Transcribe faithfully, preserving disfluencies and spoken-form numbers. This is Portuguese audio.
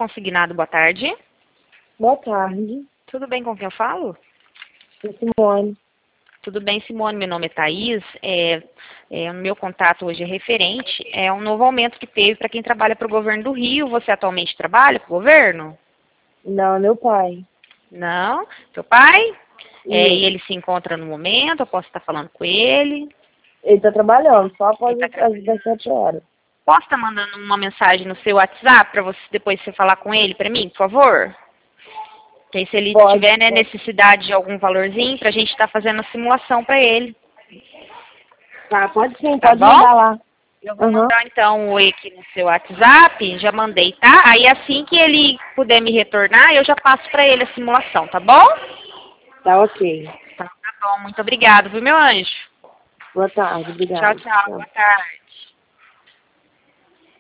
Consignado, boa tarde. Boa tarde. Tudo bem com quem eu falo? Sou Simone. Tudo bem, Simone, meu nome é Thaís. É, é, o meu contato hoje é referente. É um novo aumento que teve para quem trabalha para o governo do Rio. Você atualmente trabalha para o governo? Não, meu pai. Não? Seu pai? É, E e ele se encontra no momento? Eu posso estar falando com ele? ele está trabalhando, só após Ele tá as dezessete horas. Posso estar mandando uma mensagem no seu WhatsApp para você depois você falar com ele para mim, por favor? Que aí se ele Pode, tiver né, pode. necessidade de algum valorzinho, para a gente estar fazendo a simulação para ele. Tá, pode sim, Tá pode bom? mandar lá. Eu vou Aham. mandar então o oi aqui no seu WhatsApp, já mandei, tá? Aí assim que ele puder me retornar, eu já passo para ele a simulação, tá bom? Tá ok. Tá, tá bom, muito obrigado, viu, meu anjo? Boa tarde, Tchau, obrigada. tchau, Tchau. boa tarde.